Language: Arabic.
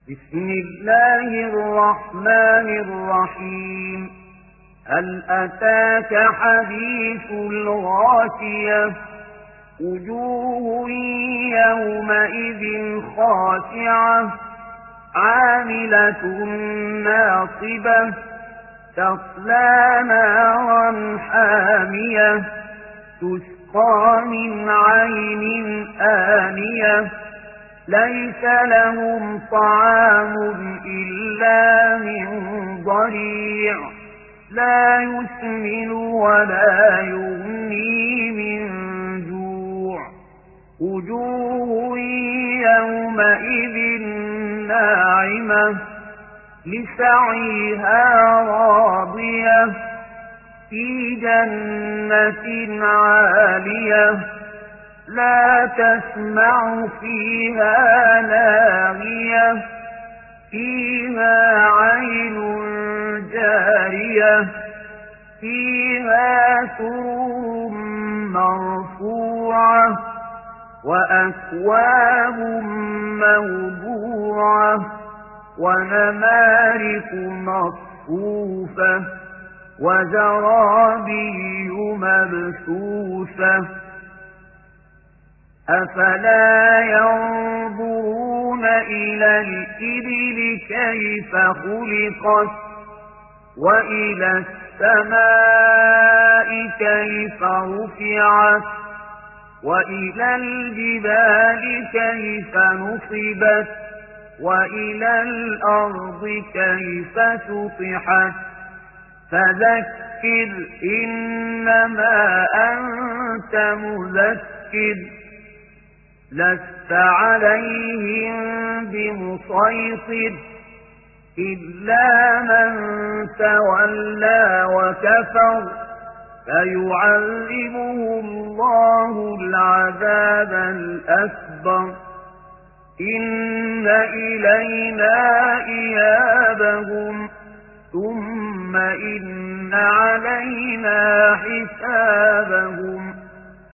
بسم الله الرحمن الرحيم. هل أتاك حديث الغاشية؟ وجوه يومئذ خاشعة عاملة ناصبة تصلى نارا حامية تسقى من عين آنية ليس لهم طعام إلا من ضريع لا يسمن ولا يغني من جوع وجوه يومئذ ناعمة لسعيها راضية في جنة عالية لا تسمع فيها لاغية فيها عين جارية فيها سرر مرفوعة وأكواب موضوعة ونمارق مصفوفة وزرابي مبثوثة أفلا ينظرون إلى الإبل كيف خلقت وإلى السماء كيف رفعت وإلى الجبال كيف نصبت وإلى الأرض كيف سطحت فذكر إنما أنت مذكر لست عليهم بمسيطر إلا من تولى وكفر فيعذبه الله العذاب الأكبر إن إلينا إيابهم ثم إن علينا حسابهم